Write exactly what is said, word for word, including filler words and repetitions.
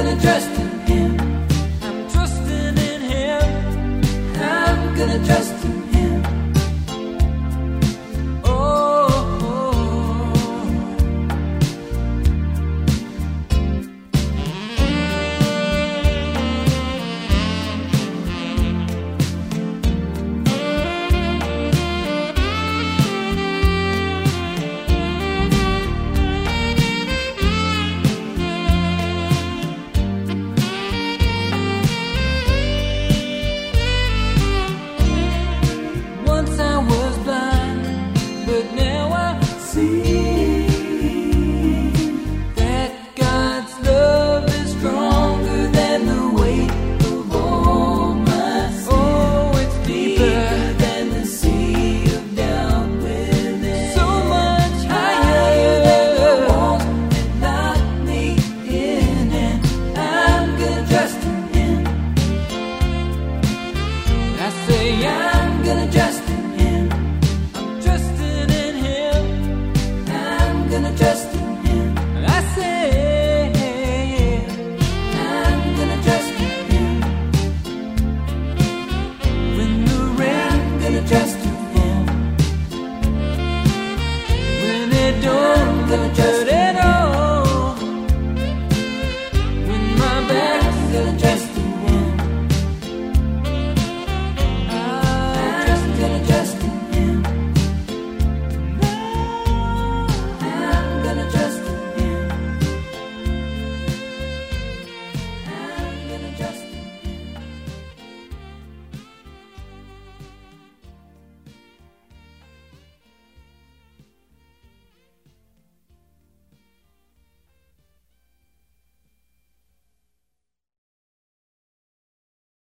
gonna trust in Him. I'm trusting in Him. I'm gonna trust in Him. Oh, once I was blind, but now I see that God's love is stronger than the weight of all my sin. Oh, it's deeper than the sea of doubt within. So much higher than the walls that lock me in, and I'm gonna trust in Him. I say I'm gonna trust in Him. I'm trusting in Him. I'm gonna trust in Him. I say I'm gonna trust in Him. When the rain, I'm gonna trust in Him. When they don't, I'm gonna trust